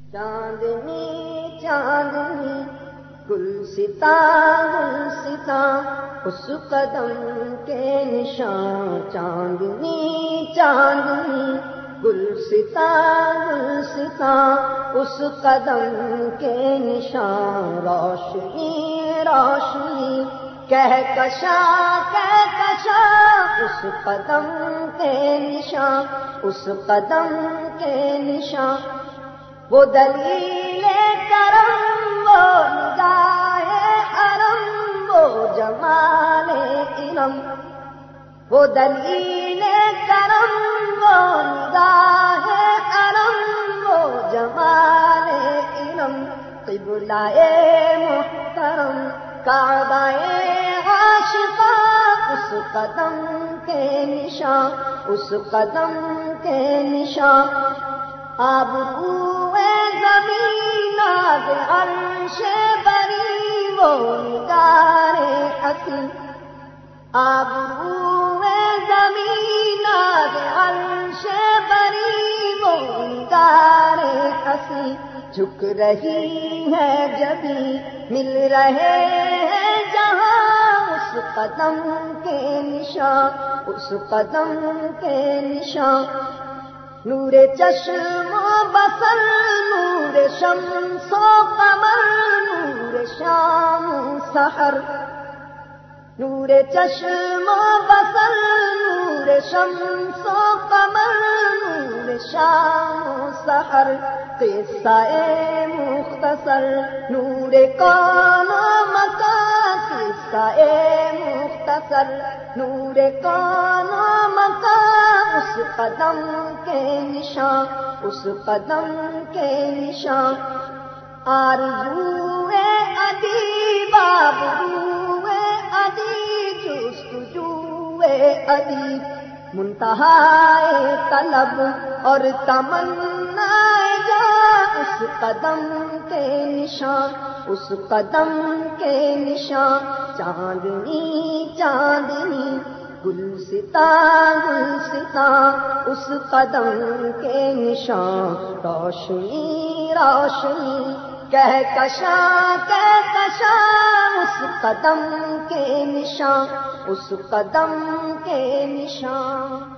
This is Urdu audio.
چاندنی چاندنی گلستاں گلستاں اس قدم کے نشان، چاندنی چاندنی گلستاں گلستاں اس قدم کے نشان، روشنی روشنی کہکشاں اس قدم کے نشان، اس قدم کے نشان، وہ دلیل کرم وہ نگاہ حرم وہ جمال علم، وہ دلیل کرم وہ نگاہ حرم وہ جمال علم، قبلہ محترم کعبہ عاشقاں اس قدم کے نشان، اس قدم کے نشان، آبروئے زمین آب عرش بری وہ نگار حسین، آبروئے زمین آب عرش بری وہ نگار حسین، جھک رہی ہے جبھی مل رہے ہیں جہاں اس قدم کے نشان، اس قدم کے نشان، نور چشم و بصر نور شمس و قمر نور شام و سحر، نور چشم و بصر نور شمس و قمر نور شام و سحر، قصہ مختصر نور کون و مکان، قصہ مختصر نور کون و مکان، اس قدم کے نشان، اس قدم کے نشان، آرزوئے ادیب آبروئے ادیب جستجوئے ادیب، منتہائے طلب اور تمنا اس قدم کے نشان، اس قدم کے نشان، چاندنی چاندنی گلستاں گلستاں اس قدم کے نشان، روشنی روشنی کہکشاں اس قدم کے نشان، اس قدم کے نشان۔